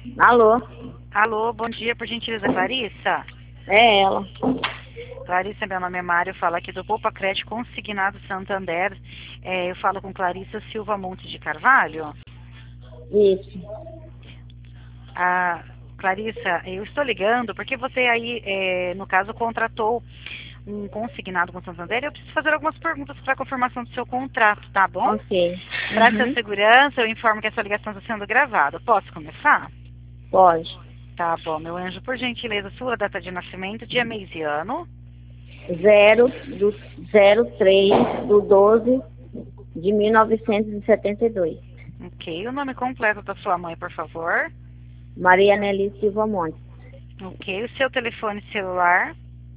Alô? Alô, bom dia, por gentileza, Clarissa. É ela. Clarissa, meu nome é Mário, falo aqui do Poupa Crédito Consignado Santander. Eu falo com Clarissa Silva Monte de Carvalho. Isso. Clarissa, eu estou ligando porque você aí, no caso, contratou um consignado com Santander. Eu preciso fazer algumas perguntas para confirmação do seu contrato, tá bom? Ok. Para sua Uhum. segurança, eu informo que essa ligação está sendo gravada. Posso começar? Pode. Tá bom, meu anjo, por gentileza, sua data de nascimento, dia, mês e ano. 0/12/12/1972. Ok, o nome completo da sua mãe, por favor. Maria Nelly Silva Montes. Ok, o seu telefone celular.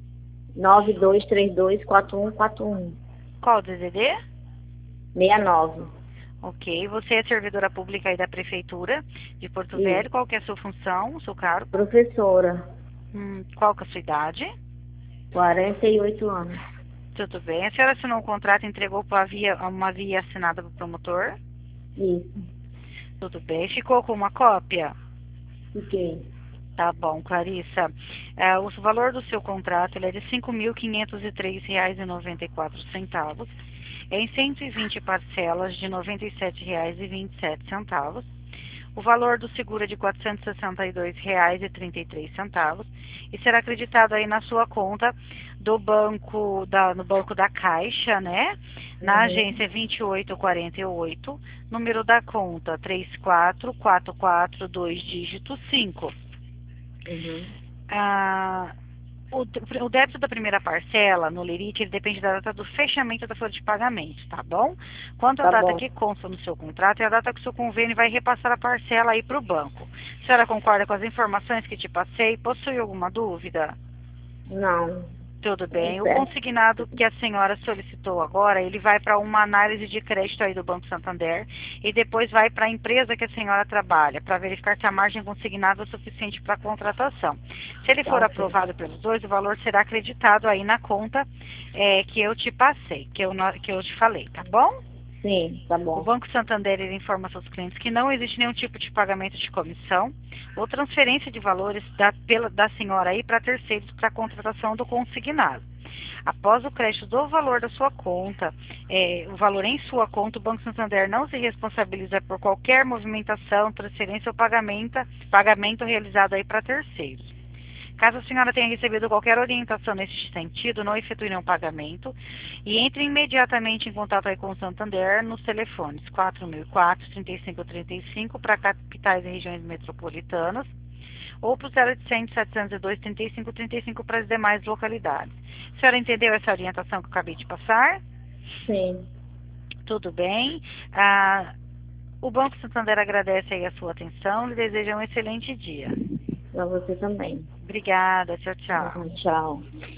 92324141. Qual o DDD? 69. Ok, você é servidora pública aí da Prefeitura de Porto Isso. Velho. Qual que é a sua função, o seu cargo? Professora. Qual que é a sua idade? 48 anos. Tudo bem. A senhora assinou um contrato e entregou uma via assinada para o promotor? Isso. Tudo bem. Ficou com uma cópia? Fiquei. Tá bom, Clarissa. O valor do seu contrato ele é de R$ 5.503,94. É em 120 parcelas de R$ 97,27. O valor do seguro é de R$ 462,33 e será acreditado aí na sua conta do banco no banco da Caixa, né? Na Uhum. agência 2848, número da conta 34442 dígito 5. Uhum. Ah, o débito da primeira parcela no Lerite, ele depende da data do fechamento da folha de pagamento, tá bom? Quanto à Tá data bom. que consta no seu contrato, é a data que o seu convênio vai repassar a parcela aí para o banco. A senhora concorda com as informações que te passei? Possui alguma dúvida? Não. Tudo É bem. O certo. consignado que a senhora solicitou agora, ele vai para uma análise de crédito aí do Banco Santander e depois vai para a empresa que a senhora trabalha, para verificar se a margem consignada é suficiente para a contratação. Se ele Tá for ok. aprovado pelos dois, o valor será acreditado aí na conta que eu te passei, que eu te falei, tá bom? Sim, tá O bom. Banco Santander ele informa seus clientes que não existe nenhum tipo de pagamento de comissão ou transferência de valores da senhora aí para terceiros para a contratação do consignado. Após o crédito do valor da sua conta, o valor em sua conta, o Banco Santander não se responsabiliza por qualquer movimentação, transferência ou pagamento realizado aí para terceiros. Caso a senhora tenha recebido qualquer orientação nesse sentido, não efetue nenhum pagamento e entre imediatamente em contato aí com o Santander nos telefones 4004-3535 para capitais e regiões metropolitanas ou para o 0800 702 3535 para as demais localidades. A senhora entendeu essa orientação que eu acabei de passar? Sim. Tudo bem. Ah, o Banco Santander agradece aí a sua atenção e deseja um excelente dia. Pra você também. Obrigada, tchau, Tá tchau. bom, tchau.